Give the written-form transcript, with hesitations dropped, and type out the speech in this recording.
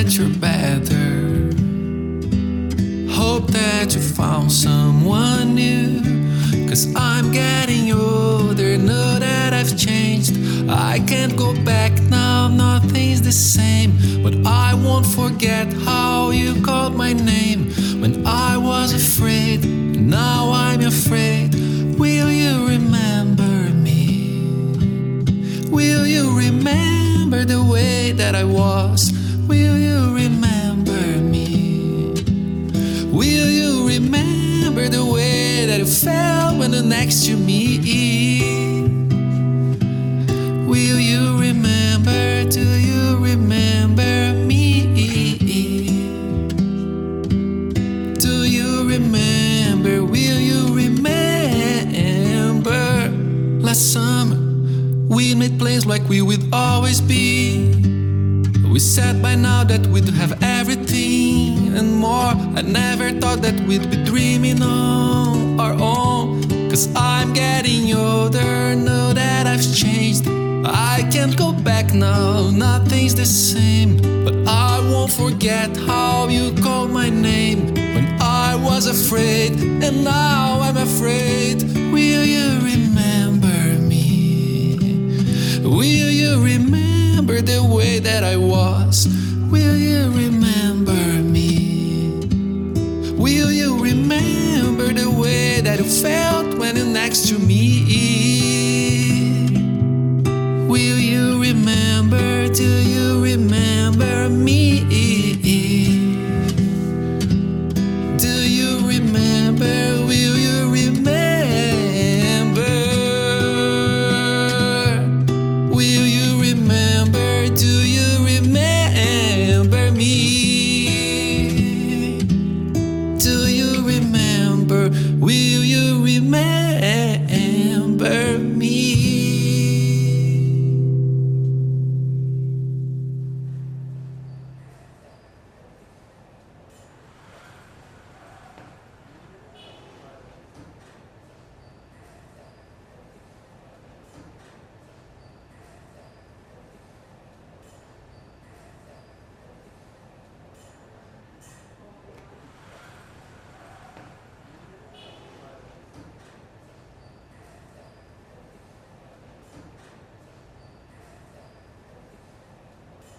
that you're better. Hope that you found someone new. 'Cause I'm getting older, know that I've changed. I can't go back now, nothing's the same. But I won't forget how you called my name when I was afraid. Now I'm afraid. Will you remember me? Will you remember the way that I was? Will you remember me? Will you remember the way that you felt when you're next to me? Will you remember? Do you remember me? Do you remember? Will you remember? Last summer we made plans like we would always be. We said by now that we'd have everything and more. I never thought that we'd be dreaming on our own. 'Cause I'm getting older, know that I've changed. I can't go back now, nothing's the same. But I won't forget how you called my name when I was afraid, and now I'm afraid. Will you remember me? Will you remember the way that I was? Will you remember me? Will you remember the way that you felt when you're next to me?